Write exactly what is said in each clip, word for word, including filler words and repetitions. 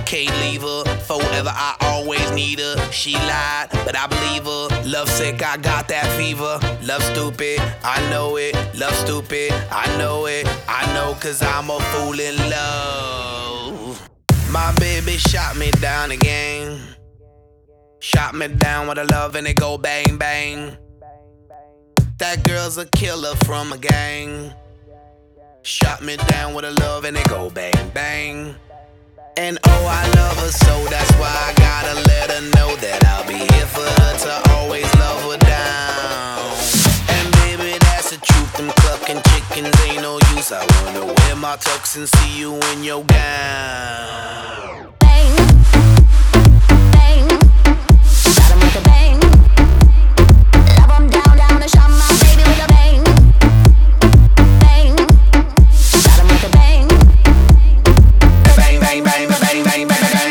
can't leave her. Forever, I always need her. She lied, but I believe her. Love sick, I got that fever. Love stupid, I know it. Love stupid, I know it. I know, cause I'm a fool in love. My baby shot me down again. Shot me down with a love and it go bang bang. That girl's a killer from a gang. Shot me down with a love and it go bang bang. And oh, I love her so, that's why I gotta let her know that I'll be here for her to always love her down. And baby, that's the truth, them clucking chickens ain't no use. I wanna wear my tux and see you in your gown. Bang, bang, got 'em with a bang. Love 'em down, down and shot my baby with a bang. Bang, got 'em with a bang. Bang, bang, bang, bang, bang, bang, bang.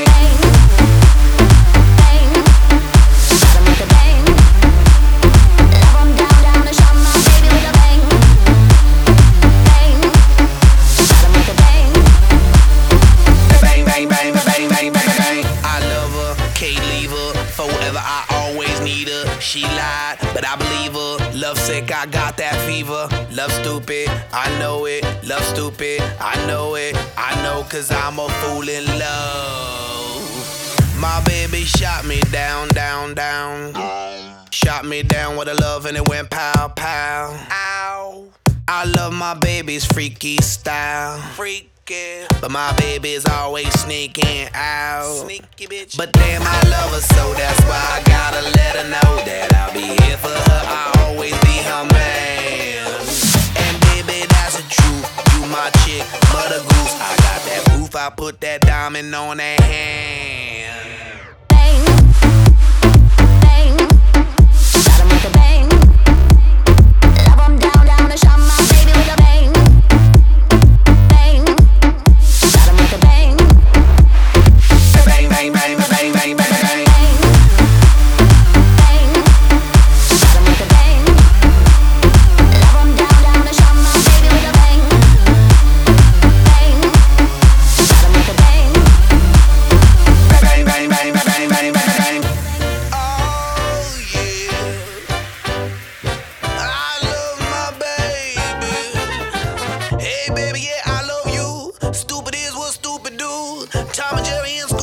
Bang, got 'em with a bang. Love 'em down, down and shot my baby with a bang. Bang, got 'em with a bang. Bang, bang, bang, bang, bang, bang, bang. I love her, can't leave her. Forever, I always need her. She lied, but I believe her. Love sick, I got that fever. Love stupid, I know it. Love stupid, I know it. I know, cause I'm a fool in love. My baby shot me down, down, down. Shot me down with a love and it went pow, pow. Ow. I love my baby's freaky style. Freaky. But my baby's always sneaking out. Sneaky bitch. But damn, I love her so, that's why I gotta let her know that I'll be here for her. I'll always be her man. And baby, that's the truth. You my chick, mother goose. I got that proof. I put that diamond on that hand. Bang, bang, got 'em with a bang. Love 'em down, down and shot my baby with a bang. Bang, got 'em with a bang. Bang, bang, bang, bang, bang, bang, bang. Bang, bang, got 'em with a bang. Love 'em down, down and shot my baby with a bang. Bang, got 'em with a bang. Bang, bang, bang, bang, bang, bang, bang. Oh yeah, I love my baby. Hey baby, yeah, I love you. Stupid is what stupid do. Tom and Jerry and